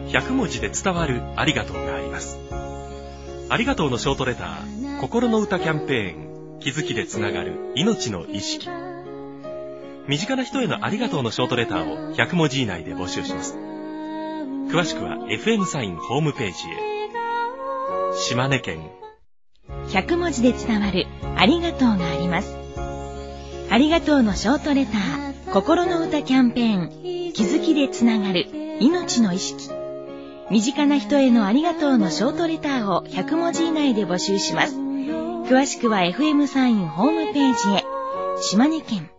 100文字で伝わるありがとうがあります。ありがとうのショートレター、心の歌キャンペーン、気づきでつながる命の意識。身近な人へのありがとうのショートレターを100文字以内で募集します。詳しくは FM サインホームページへ。島根県。 100文字で伝わるありがとうがあります。ありがとうのショートレター、心の歌キャンペーン、気づきでつながる命の意識。身近な人へのありがとうのショートレターを100文字以内で募集します。詳しくは FM サインホームページへ。島根県。